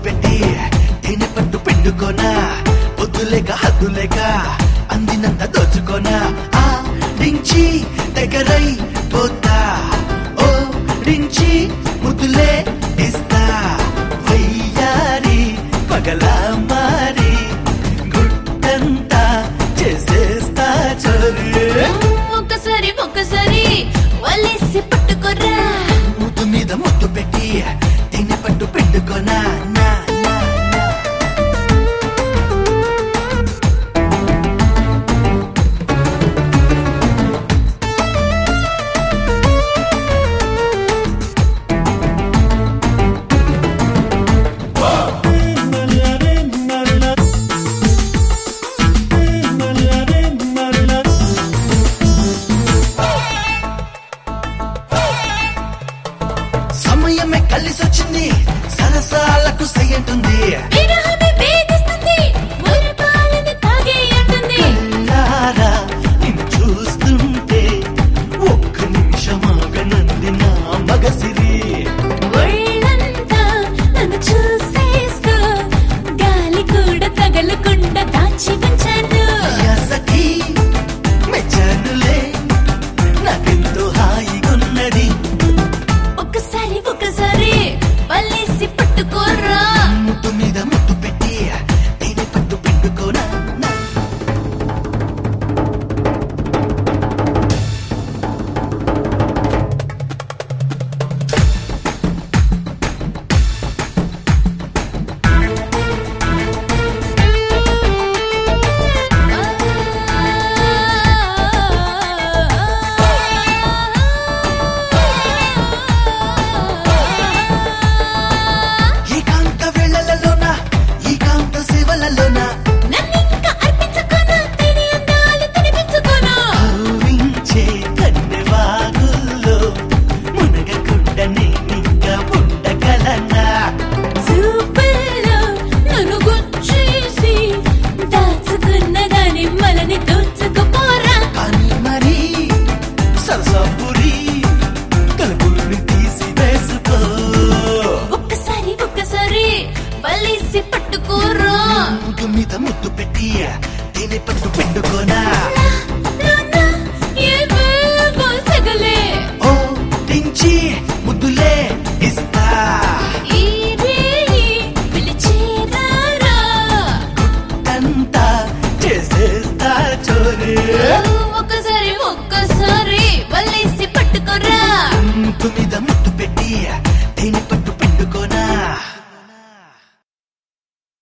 పెట్టి తేనె పట్టు పిండుకోనా పొద్దులేక హద్దులేక అందినంత దోచుకోనా ఆ డించి దగ్గరై పోతా ఓ డించి ముద్దులే ఇస్తా వయ్యారి పగలా మారి గుట్టంతా చేసేస్తా చోరీ ఒక్కసారి ఒక్కసారి వలేసి పట్టుకోరా ముద్దు మీద ముద్దు పెట్టి తేనె పట్టు పిండుకోనా నా నా నా సమయమే కలిసొచ్చింది సరసాలకు సయ్యంటుంది విరహమే వేధిస్తుంది మురపాలని తాగేయంటుంది కళ్ళారా నిన్ను చూస్తుంటే ఒక్క నిమిషమాగనంది నా మగసిరి ఒళ్ళంతా నన్ను చూసేస్తూ గాలి కూడా తగలకుండా దాచి ఉంచాను యాసకి మెచ్చానులే నాకెంతో హాయిగున్నది ఒక్కసారి ఒక్కసారి వలేసి పట్టుకోరా ముద్దు మీద ముద్దు పెట్టి తేనె పట్టు పిండుకోనా నా ఏకాంత వేళలలోన ఏకాంత సేవలలోన నన్నింకా అర్పించుకోను తిని అందాలు తినిపించుకోను కవ్వించే కన్నెవాగుల్లో మునగకుండా నేనింకా ఉండగలనా చూపుల్లో నన్ను గుచ్చేసి దాచుకున్న దాని మలని దోచుకుపోరా కానీ మరి సరసపురి తలుపుల్ని తీసి వేసుకో ఒక్కసారి ఒక్కసారి వలేసి పట్టుకోరా ముద్దు మీద ముద్దు పెట్టి తేనె పట్టు పిండుకోనా నాన్న ఏవేవో సగలే ఓ టించి ముద్దులే ఇస్తా